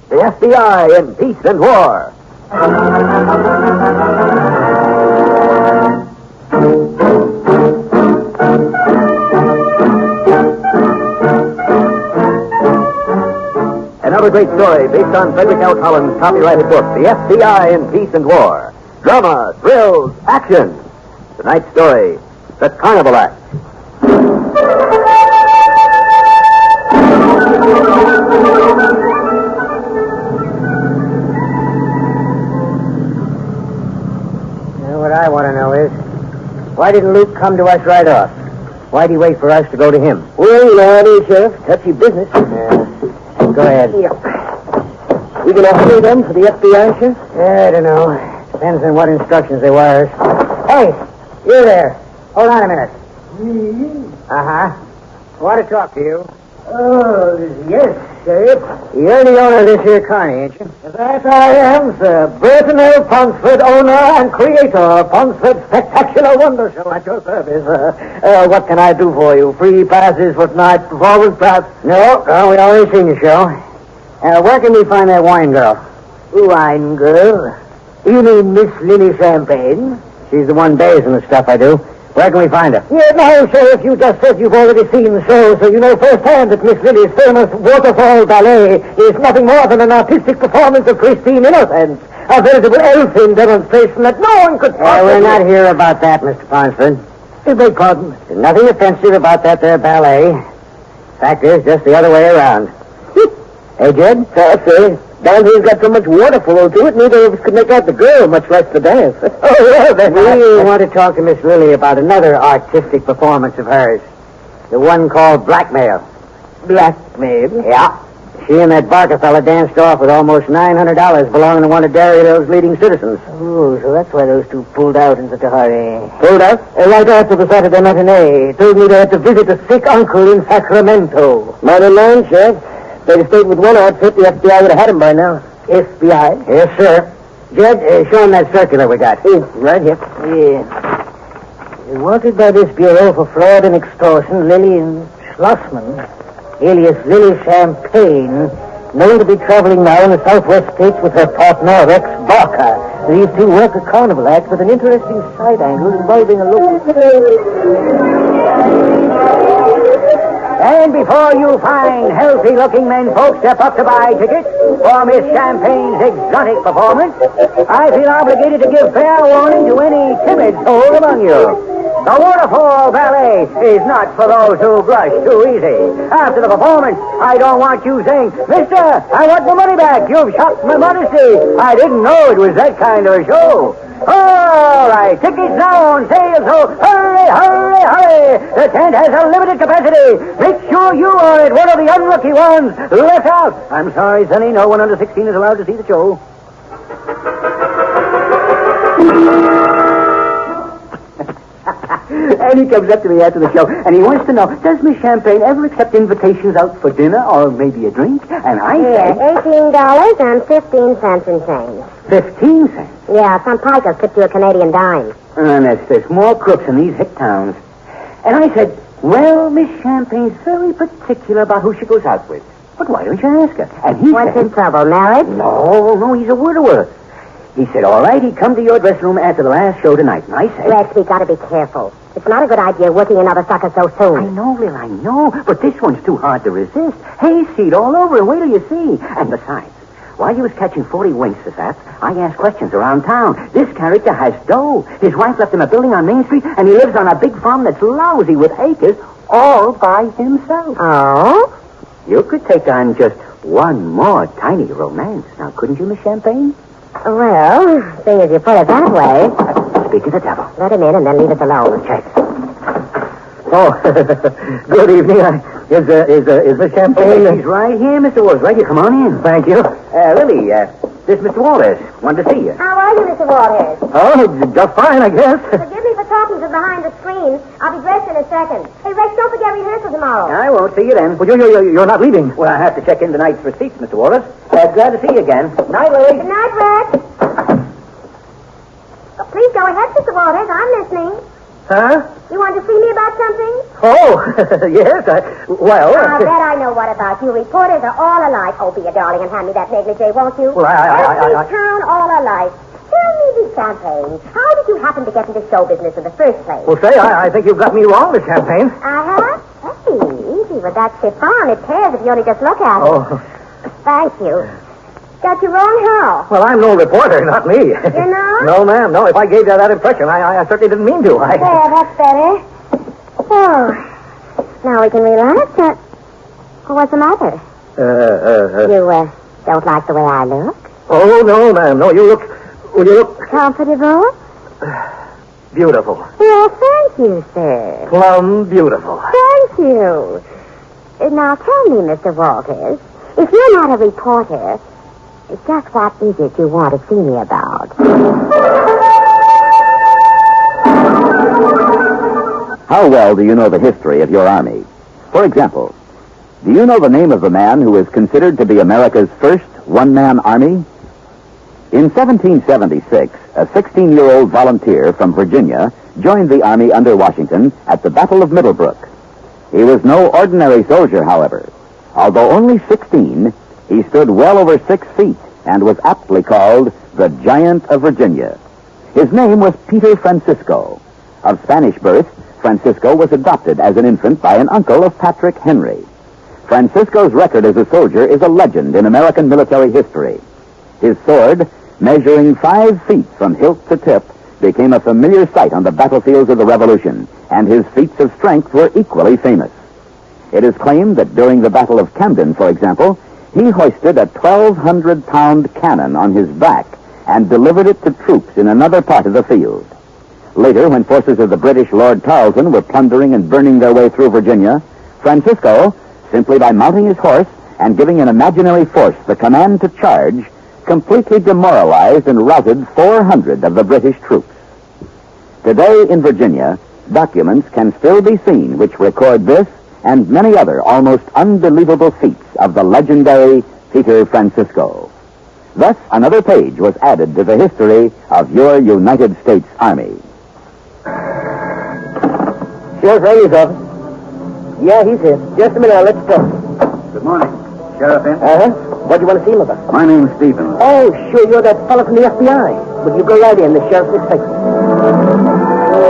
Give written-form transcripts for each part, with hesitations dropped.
The FBI in Peace and War. Another great story based on Frederick L. Collins' copyrighted book, The FBI in Peace and War. Drama, thrills, action. Tonight's story, The Carnival Act. What I want to know is, why didn't Luke come to us right off? Why'd he wait for us to go to him? Well, Lordy, Sheriff, touchy business. Go ahead. Yeah. We gonna hire them for the FBI, Sheriff? I don't know. Depends on what instructions they wire us. Hey, you there. Hold on a minute. Uh-huh. I want to talk to you. Oh, yes, Sheriff. You're the owner of this here carny, ain't you? That I am, sir. Burton L. Ponsford, owner and creator of Ponsford Spectacular Wonder Show at your service. What can I do for you? Free passes for tonight's performance, perhaps? No, we already seen your show. Where can we find that wine girl? Wine girl? You mean Miss Lily Champagne? She's the one basing the stuff I do. Where can we find her? Yeah, no, Sheriff, you just said you've already seen the show, so you know firsthand that Miss Lily's famous waterfall ballet is nothing more than an artistic performance of Christine Innocence. A veritable elfin demonstration that no one could possibly... We're not here about that, Mr. Ponsford. Beg pardon? There's nothing offensive about that there ballet. Fact is, just the other way around. Hey, Jed? Sir, down here's got so much water flow to it, neither of us could make out the girl, much less the dance. Oh, well, then we want to talk to Miss Lily about another artistic performance of hers. The one called Blackmail. Blackmail? Yeah. She and that Barker fella danced off with almost $900 belonging to one of Darryville's leading citizens. Oh, so that's why those two pulled out in such a hurry. Pulled out? Right after the Saturday matinee. Told me they had to visit a sick uncle in Sacramento. Not alone, Sheriff. If they'd stayed with one outfit, the FBI would have had him by now. FBI? Yes, sir. Jed, show him that circular we got. Right here. Yeah. Wanted by this bureau for fraud and extortion, Lillian Schlossman, alias Lily Champagne, known to be traveling now in the southwest states with her partner, Rex Barker. These two work a carnival act with an interesting side angle involving a local... And before you find healthy-looking men folks step up to buy tickets for Miss Champagne's exotic performance, I feel obligated to give fair warning to any timid soul among you. The Waterfall Ballet is not for those who blush too easy. After the performance, I don't want you saying, Mister, I want my money back. You've shocked my modesty. I didn't know it was that kind of a show. All right, tickets now on sale, so hurry, hurry, hurry. The tent has a limited capacity. Make sure you aren't one of the unlucky ones left out. I'm sorry, Sonny, no one under 16 is allowed to see the show. And he comes up to me after the show, and he wants to know, does Miss Champagne ever accept invitations out for dinner or maybe a drink? And I say... $18 and 15 cents in change. 15 cents? Yeah, some pikers tipped you a Canadian dime. And there's more crooks in these hick towns. And I said, well, Miss Champagne's very particular about who she goes out with. But why don't you ask her? And he What's said... his trouble, marriage? No, he's a widower. He said, all right, he'd come to your dressing room after the last show tonight. And I said... Rex, we gotta be careful. It's not a good idea working another sucker so soon. I know, Lil, I know. But this one's too hard to resist. Hayseed all over, and wait till you see. And besides, while you was catching 40 winks this ass, I asked questions around town. This character has dough. His wife left him a building on Main Street, and he lives on a big farm that's lousy with acres all by himself. Oh? You could take on just one more tiny romance. Now, couldn't you, Miss Champagne? Well, seeing as you put it that way... Speak of the devil. Let him in and then leave us alone. Check. Oh, good evening. Is Miss Champagne... He's right here, Mr. Walters. Right here. Come on in. Thank you. Lily, this is Mr. Walters. Wanted to see you. How are you, Mr. Waters? Oh, just fine, I guess. Forgive me for talking to behind the screen. I'll be dressed in a second. Hey, Rex, don't forget rehearsal tomorrow. I won't see you then. Well, you're not leaving. Well, I have to check in tonight's receipts, Mr. Walters. Glad to see you again. Night, Lily. Good night, Rex. Oh, please go ahead, Mr. Waters. I'm listening. Huh? You want to see me about something? Oh, yes. I'll bet I know what about you? Reporters are all alike. Oh, be a darling and hand me that negligee, won't you? Well, Every town all alike. Tell me, Miss Champagne, how did you happen to get into show business in the first place? Well, say, I think you've got me wrong, Miss Champagne. I have? Hey, easy with that chiffon. It tears if you only just look at it. Oh. Thank you. Got you wrong how? Well, I'm no reporter, not me. You're not? No, ma'am, no. If I gave you that impression, I certainly didn't mean to. There, that's better. Oh, now we can relax. What's the matter? You, don't like the way I look? Oh, no, ma'am. No, you look Comfortable? beautiful. Well, thank you, sir. Plumb beautiful. Thank you. Now, tell me, Mr. Walters, if you're not a reporter, just what is it you want to see me about? How well do you know the history of your army? For example, do you know the name of the man who is considered to be America's first one-man army? In 1776, a 16-year-old volunteer from Virginia joined the army under Washington at the Battle of Middlebrook. He was no ordinary soldier, however. Although only 16, he stood well over 6 feet and was aptly called the Giant of Virginia. His name was Peter Francisco. Of Spanish birth, Francisco was adopted as an infant by an uncle of Patrick Henry. Francisco's record as a soldier is a legend in American military history. His sword, measuring 5 feet from hilt to tip, became a familiar sight on the battlefields of the Revolution, and his feats of strength were equally famous. It is claimed that during the Battle of Camden, for example, he hoisted a 1,200-pound cannon on his back and delivered it to troops in another part of the field. Later, when forces of the British Lord Tarleton were plundering and burning their way through Virginia, Francisco, simply by mounting his horse and giving an imaginary force the command to charge, completely demoralized and routed 400 of the British troops. Today in Virginia, documents can still be seen which record this and many other almost unbelievable feats of the legendary Peter Francisco. Thus, another page was added to the history of your United States Army. Sheriff Ray's office. Yeah, he's here. Just a minute, I'll let you talk. Good morning. Sheriff in? Uh-huh. What do you want to see him about? My name's Stevens. Oh, sure, you're that fellow from the FBI. Would you go right in? The sheriff's expecting.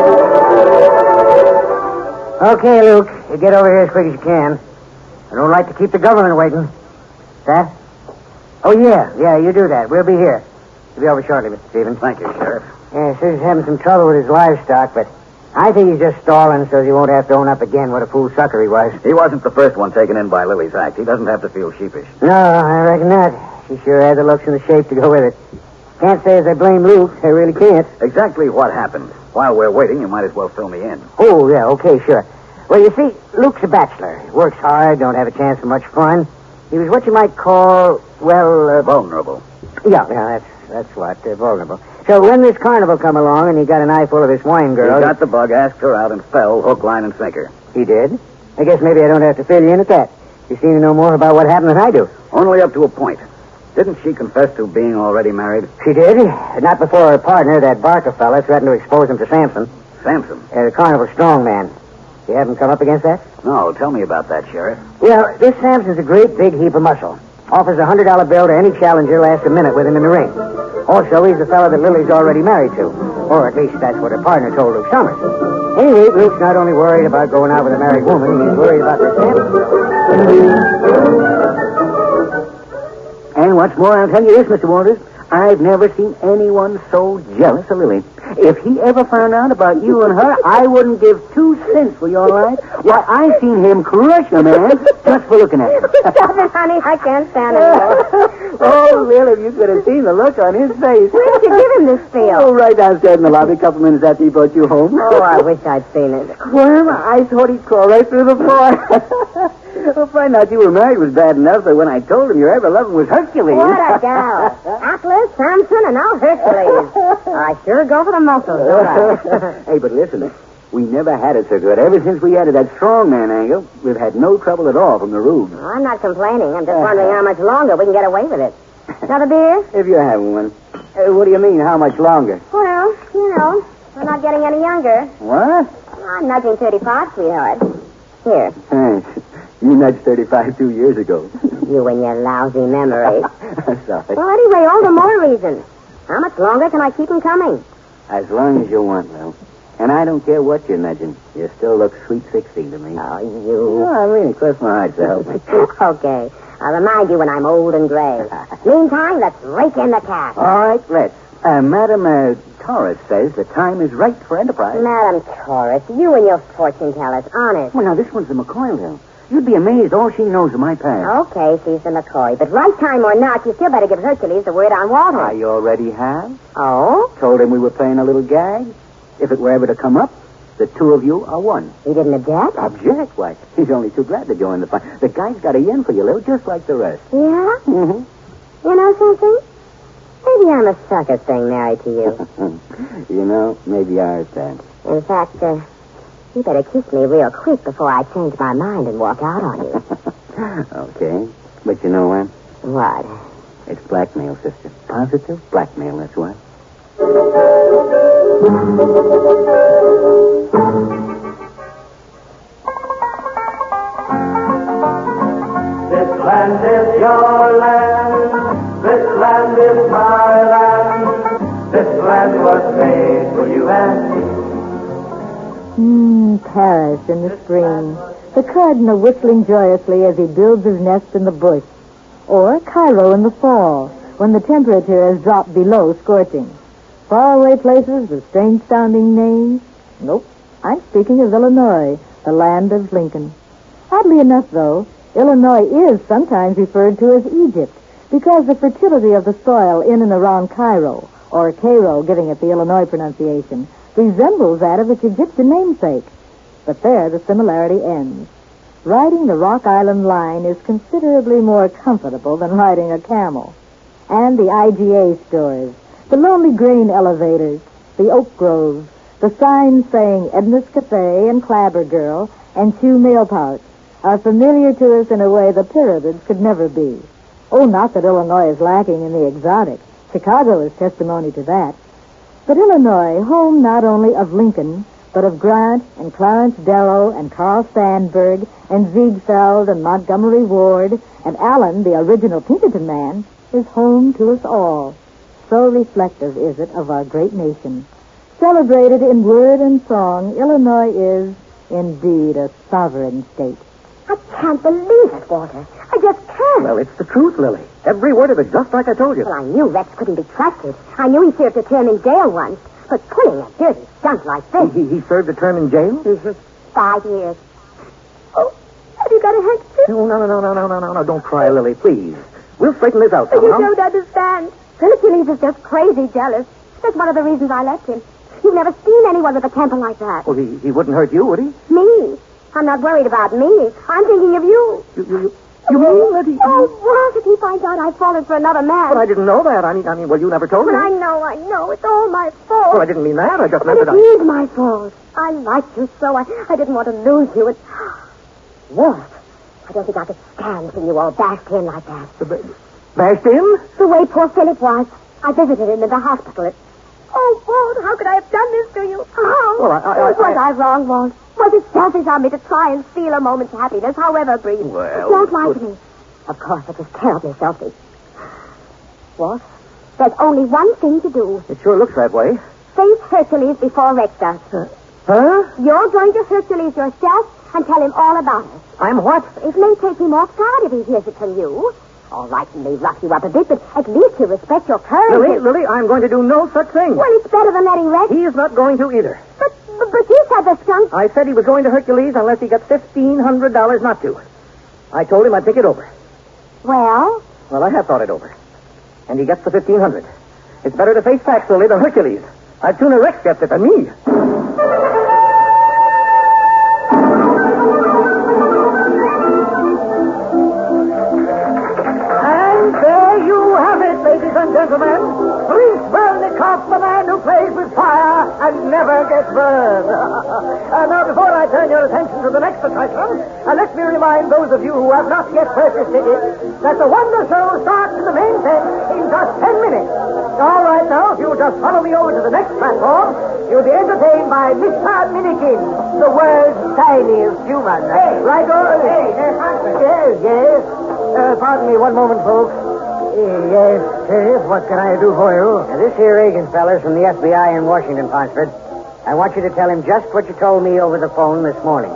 Okay, Luke. You get over here as quick as you can. I don't like to keep the government waiting. That? Oh, yeah, you do that. We'll be here. We'll be over shortly, Mr. Stevens. Thank you, Sheriff. Yeah, says he's having some trouble with his livestock, but I think he's just stalling so he won't have to own up again what a fool sucker he was. He wasn't the first one taken in by Lily's act. He doesn't have to feel sheepish. No, I reckon not. She sure had the looks and the shape to go with it. Can't say as I blame Luke. I really can't. Exactly what happened. While we're waiting, you might as well fill me in. Oh, yeah, okay, sure. Well, you see, Luke's a bachelor. He works hard, don't have a chance for much fun. He was what you might call, vulnerable. Yeah, that's what, vulnerable. So when this carnival come along and he got an eyeful of this wine girl... He got the bug, asked her out, and fell hook, line, and sinker. He did? I guess maybe I don't have to fill you in at that. You seem to know more about what happened than I do. Only up to a point. Didn't she confess to being already married? She did. Not before her partner, that Barker fella, threatened to expose him to Samson. Samson? The carnival strongman. You haven't come up against that? No, tell me about that, Sheriff. Well, this Samson's a great big heap of muscle. Offers a $100 bill to any challenger last a minute with him in the ring. Also, he's the fellow that Lily's already married to. Or at least that's what her partner told Luke Summers. Anyway, Luke's not only worried about going out with a married woman, he's worried about this Samson. And what's more, I'll tell you this, Mr. Walters. I've never seen anyone so jealous of Lily. If he ever found out about you and her, I wouldn't give 2 cents for your life. Why, I've seen him crush a man just for looking at him. Stop it, honey. I can't stand it anymore. Oh, Will, if you could have seen the look on his face. Where did you give him this spiel? Oh, right downstairs in the lobby, a couple minutes after he brought you home. Oh, I wish I'd seen it. Well, I thought he'd crawl right through the floor. Well, finding out you were married was bad enough, but when I told him your ever-loving was Hercules. What a gal. Atlas, Samson, and now Hercules. I sure go for the muscles, don't I? Hey, but listen, we never had it so good. Ever since we added that strongman angle, we've had no trouble at all from the rube. Well, I'm not complaining. I'm just wondering how much longer we can get away with it. Another beer? If you're having one. What do you mean, how much longer? Well, you know, we're not getting any younger. What? I'm nudging 35, sweetheart. Here. Thanks. You nudged 35 2 years ago. You and your lousy memory. Sorry. Well, anyway, all the more reason. How much longer can I keep them coming? As long as you want, Lil. And I don't care what you're nudging. You still look sweet 16 to me. Oh, you. I mean, cross my heart, so help me. Okay. I'll remind you when I'm old and gray. Meantime, let's rake in the cash. All right, let's. Madam Torres says the time is right for enterprise. Madam Torres, you and your fortune tellers, honest. Well, now, this one's the McCoy, Lil. You'd be amazed all she knows of my past. Okay, she's the McCoy. But right time or not, you still better give Hercules the word on Walter. I already have. Oh? Told him we were playing a little gag. If it were ever to come up, the two of you are one. He didn't object? Object? Why, he's only too glad to join the fun. The guy's got a yen for you, Lil, just like the rest. Yeah? Mm-hmm. You know something? Maybe I'm a sucker staying married to you. You know, maybe ours, Dad. In fact, you better kiss me real quick before I change my mind and walk out on you. Okay. But you know what? What? It's blackmail, sister. Positive blackmail, that's what. This land is your land. This land is my land. This land was made for you and me. Paris in the spring. The cardinal whistling joyously as he builds his nest in the bush. Or Cairo in the fall, when the temperature has dropped below scorching. Faraway places with strange-sounding names? Nope. I'm speaking of Illinois, the land of Lincoln. Oddly enough, though, Illinois is sometimes referred to as Egypt because the fertility of the soil in and around Cairo, or Cairo, giving it the Illinois pronunciation, resembles that of its Egyptian namesake. But there the similarity ends. Riding the Rock Island line is considerably more comfortable than riding a camel. And the IGA stores, the Lonely Grain elevators, the oak groves, the signs saying Edna's Cafe and Clabber Girl and Chew Mail Pouch are familiar to us in a way the pyramids could never be. Oh, not that Illinois is lacking in the exotic. Chicago is testimony to that. But Illinois, home not only of Lincoln, but of Grant and Clarence Darrow and Carl Sandburg and Ziegfeld and Montgomery Ward and Allen, the original Pinkerton man, is home to us all. So reflective is it of our great nation. Celebrated in word and song, Illinois is indeed a sovereign state. I can't believe it, Walter. I just can't. Well, it's the truth, Lily. Every word of it, just like I told you. Well, I knew Rex couldn't be trusted. I knew he served a term in jail once. But pulling a dirty stunt like this... He served a term in jail? Mm-hmm. 5 years. Oh, have you got a handkerchief? No. Don't cry, Lily, please. We'll straighten this out You somehow. don't understand. Hercules is just crazy jealous. That's one of the reasons I left him. You've never seen anyone with a temper like that. Well, he wouldn't hurt you, would he? Me? I'm not worried about me. I'm thinking of you. You mean that he... Oh, what if he finds out I've fallen for another man? But I didn't know that. I mean, well, you never told me. But I know. It's all my fault. Well, I didn't mean that. I just But meant that it is my fault. I liked you so. I didn't want to lose you. Walt, I don't think I could stand seeing you all bashed in like that. Bashed in? The way poor Philip was. I visited him in the hospital. Oh, Walt, how could I have done this to you? Oh. Well, Was I wrong, Walt? Was it selfish on me to try and steal a moment's happiness, however brief? Well, Don't lie to me. Of course, it was terribly selfish. Walt, there's only one thing to do. It sure looks that way. Face Hercules before Rex does. Huh? You're going to Hercules yourself and tell him all about it. I'm what? It may take him off guard if he hears it from you. All right, he may rough you up a bit, but at least you respect your courage. Lily, I'm going to do no such thing. Well, it's better than letting Rex. He is not going to either. But you said the skunk... I said he was going to Hercules unless he got $1,500 not to. I told him I'd think it over. Well? Well, I have thought it over. And he gets the $1,500. It's better to face facts, Lily, than Hercules. I'd sooner Rex gets it than me. And there you have it, ladies and gentlemen. 3 Spernick off the man who plays with fire and never gets burned. Now, before I turn your attention to the next attraction, let me remind those of you who have not yet purchased tickets that the Wonder Show starts in the main tent in just 10 minutes. All right, now, if you'll just follow me over to the next platform, you'll be entertained by Mr. Minikin, the world's tiniest human. Hey, right over. Hey, yes. Pardon me one moment, folks. Yes, Sheriff, what can I do for you? This here agent fella's from the FBI in Washington, Ponsford. I want you to tell him just what you told me over the phone this morning.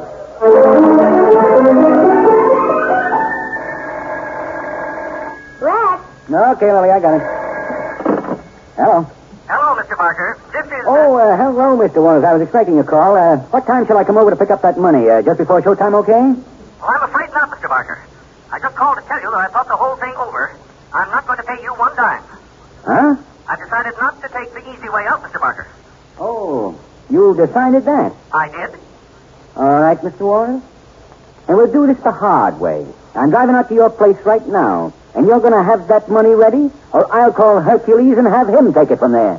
Rex? Okay, Lily, I got it. Hello. Hello, Mr. Barker. This is... Hello, Mr. Waters. I was expecting a call. What time shall I come over to pick up that money? Just before showtime, okay? Well, I'm afraid not, Mr. Barker. I just called to tell you that I thought the whole thing over. I'm not going to pay you one dime. Huh? I've decided not to take the easy way out, Mr. Barker. Oh, you decided that? I did. All right, Mr. Waters. And we'll do this the hard way. I'm driving out to your place right now. And you're going to have that money ready, or I'll call Hercules and have him take it from there.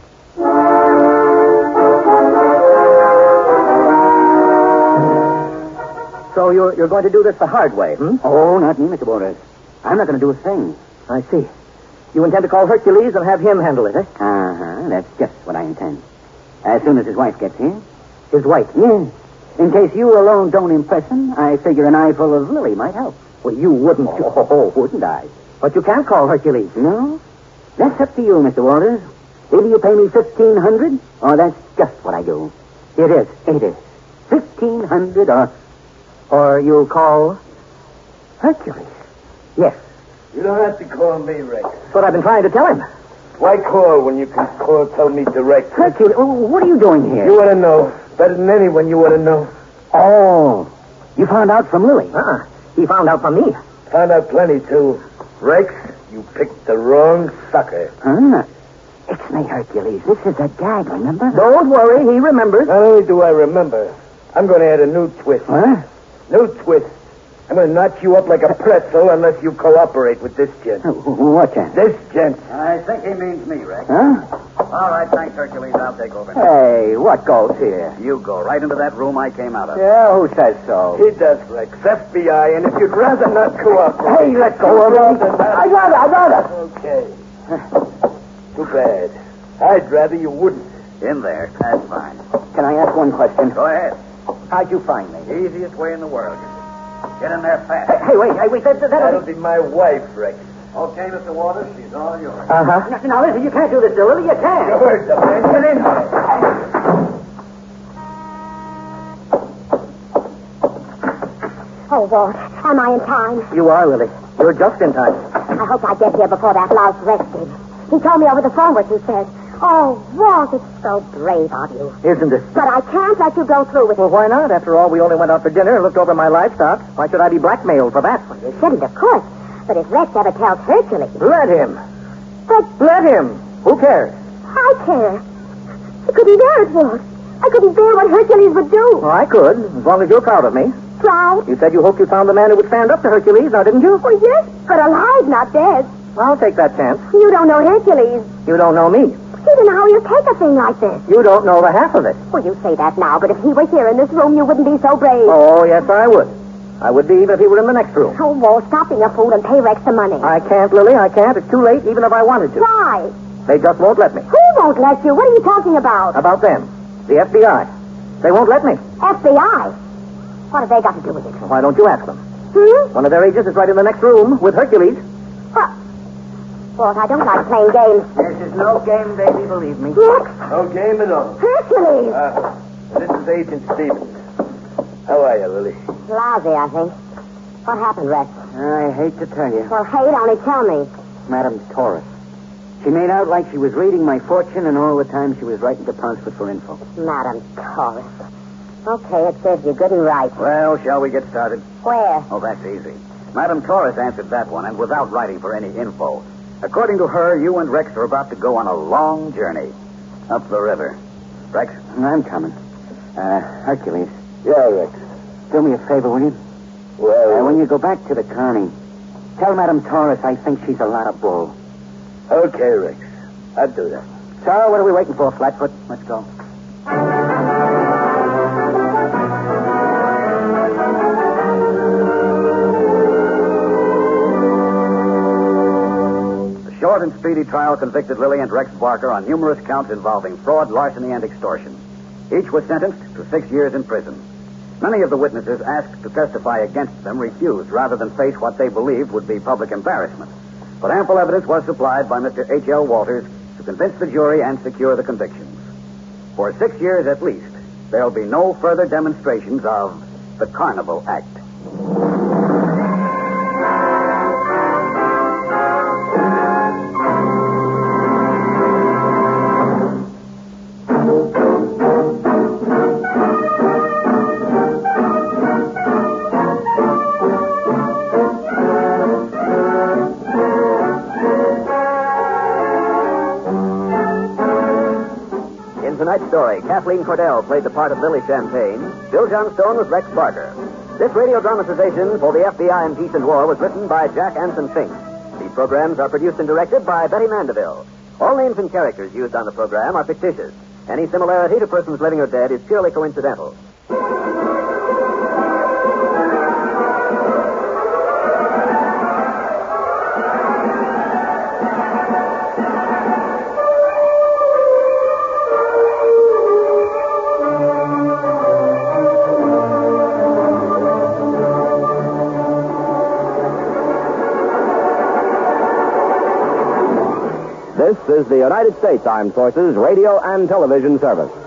So you're going to do this the hard way, hmm? Oh, not me, Mr. Waters. I'm not going to do a thing. I see. You intend to call Hercules and have him handle it, eh? Uh-huh. That's just what I intend. As soon as his wife gets here. His wife? Yes. In case you alone don't impress him, I figure an eyeful of Lily might help. Well, you wouldn't. Oh, wouldn't I? But you can't call Hercules. No? That's up to you, Mr. Waters. Either you pay me $1,500, or that's just what I do. It is. $1,500, or you'll call Hercules. Yes. You don't have to call me, Rex. That's what I've been trying to tell him. Why call when you can tell me direct? Hercules, what are you doing here? You want to know. Better than anyone, you want to know. Oh, you found out from Lily. He found out from me. Found out plenty, too. Rex, you picked the wrong sucker. Huh? It's me, Hercules. This is a gag, remember? Don't worry, he remembers. Not only do I remember, I'm going to add a new twist. Huh? New twist. I'm going to knock you up like a pretzel unless you cooperate with this gent. What gent? This gent. I think he means me, Rex. Huh? All right, thanks, Hercules. I'll take over. Hey, what goes here? You go right into that room I came out of. Yeah, who says so? He does, Rex. FBI, and if you'd rather not cooperate... Hey, let go of me. I'd rather. Okay. Too bad. I'd rather you wouldn't. In there. That's fine. Can I ask one question? Go ahead. How'd you find me? Easiest way in the world. Get in there fast. Hey, wait. That'll be my wife, Rex. Okay, Mr. Waters, she's all yours. Uh-huh. Now, listen, you can't do this, Lily. You can't. You heard the man. Get in there. Oh, Walt, am I in time? You are, Lily. You're just in time. I hope I get here before that louse Rex did. He told me over the phone what you said. Oh, Walt, it's so brave of you. Isn't it? But I can't let you go through with it. Well, why not? After all, we only went out for dinner and looked over my livestock. Why should I be blackmailed for that? You shouldn't, of course. But if Rex ever tells Hercules... Let him. But Let him. Who cares? I care. I couldn't bear it, Walt. I couldn't bear what Hercules would do. Well, I could, as long as you're proud of me. Proud? You said you hoped you found the man who would stand up to Hercules, now didn't you? Well, yes, but alive, not dead. I'll take that chance. You don't know Hercules. You don't know me. You don't know how you take a thing like this. You don't know the half of it. Well, you say that now, but if he were here in this room, you wouldn't be so brave. Oh, yes, I would. I would be even if he were in the next room. Oh, Walt, stop being a fool and pay Rex the money. I can't, Lily. I can't. It's too late, even if I wanted to. Why? They just won't let me. Who won't let you? What are you talking about? About them. The FBI. They won't let me. FBI? What have they got to do with it? Why don't you ask them? Hmm? One of their agents is right in the next room with Hercules. What? Walt, I don't like playing games. This is no game, baby, believe me. Rex? No game at all. Hercules! This is Agent Stevens. How are you, Lily? Lousy, I think. What happened, Rex? I hate to tell you. Well, hate, only tell me. Madam Taurus. She made out like she was reading my fortune, and all the time she was writing to Ponsford for info. Madam Taurus. Okay, it serves you good and right. Well, shall we get started? Where? Oh, that's easy. Madam Taurus answered that one, and without writing for any info. According to her, you and Rex are about to go on a long journey up the river. Rex? I'm coming. Hercules. Yeah, Rex. Do me a favor, will you? Well, When you go back to the county, tell Madam Taurus I think she's a lot of bull. okay, Rex. I'll do that. So, what are we waiting for, Flatfoot? Let's go. The short and speedy trial convicted Lily and Rex Barker on numerous counts involving fraud, larceny, and extortion. Each was sentenced to 6 years in prison. Many of the witnesses asked to testify against them refused rather than face what they believed would be public embarrassment. But ample evidence was supplied by Mr. H.L. Walters to convince the jury and secure the convictions. For 6 years at least, there'll be no further demonstrations of the Carnival Act. Tonight's story, Kathleen Cordell played the part of Lily Champagne. Bill Johnstone was Rex Barker. This radio dramatization for the FBI in Peace and War was written by Jack Anson Fink. These programs are produced and directed by Betty Mandeville. All names and characters used on the program are fictitious. Any similarity to persons living or dead is purely coincidental. This is the United States Armed Forces Radio and Television Service.